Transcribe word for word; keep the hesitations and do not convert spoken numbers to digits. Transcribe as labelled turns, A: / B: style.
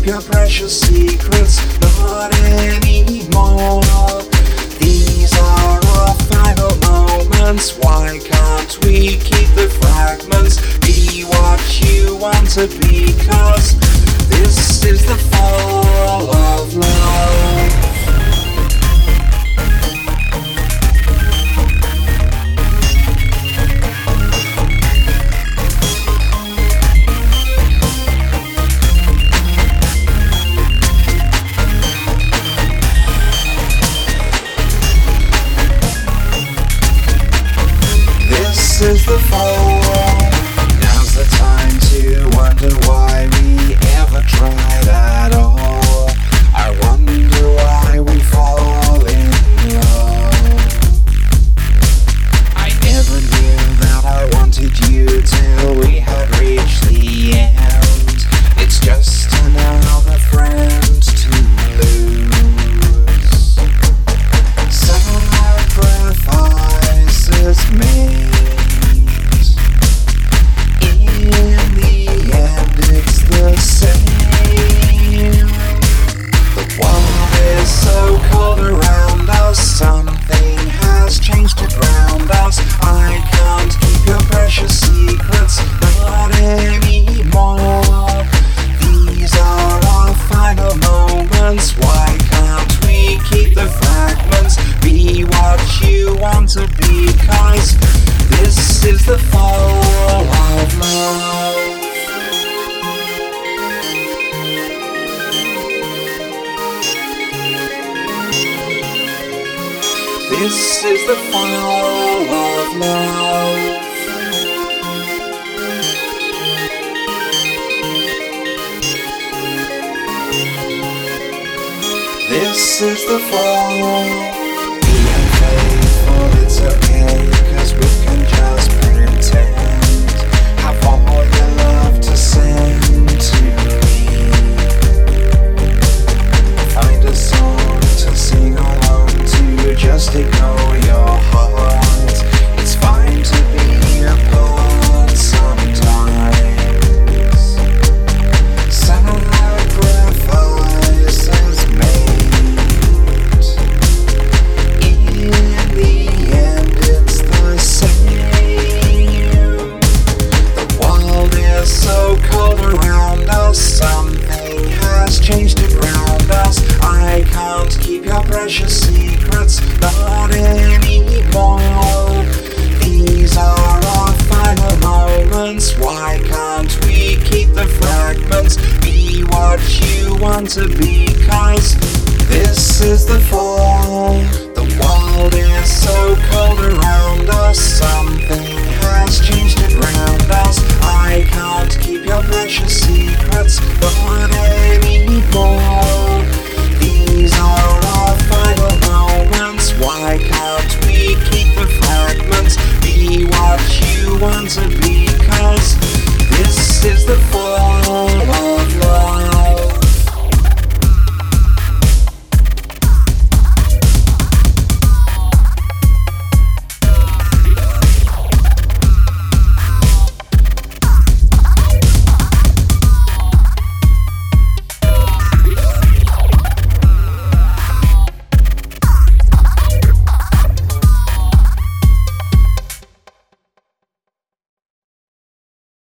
A: your precious secrets, not anymore. These are our final moments. Why can't we keep the fragments? Be what you want to be, 'cause this is the fall of love. This is the fall. Now's the time to wonder why we ever tried at all. I wonder why we fall in love. I never knew that I wanted you till we had reached the end. It's just another friend to lose. Sacrifices made. Something has changed around us. I can't keep your precious secrets, not anymore. These are our final moments. Why can't we keep the fragments? Be what you want to be, 'cause this is the fall of love. This is the fall of love. This is the fall. Be unfaithful, it's okay, 'cause we can just pretend. Have all your love to send to me. Find a song to sing along to, just ignore your heart. It's fine to be apart sometimes. Sacrifices made. In the end, it's the same. The world is so cold around us. Something has changed around us. I can't keep your precious secrets, not anymore. These are our final moments. Why can't we keep the fragments? Be what you want to be, 'cause this is the fall. The world is so cold around us. Something has changed around us. I can't keep your precious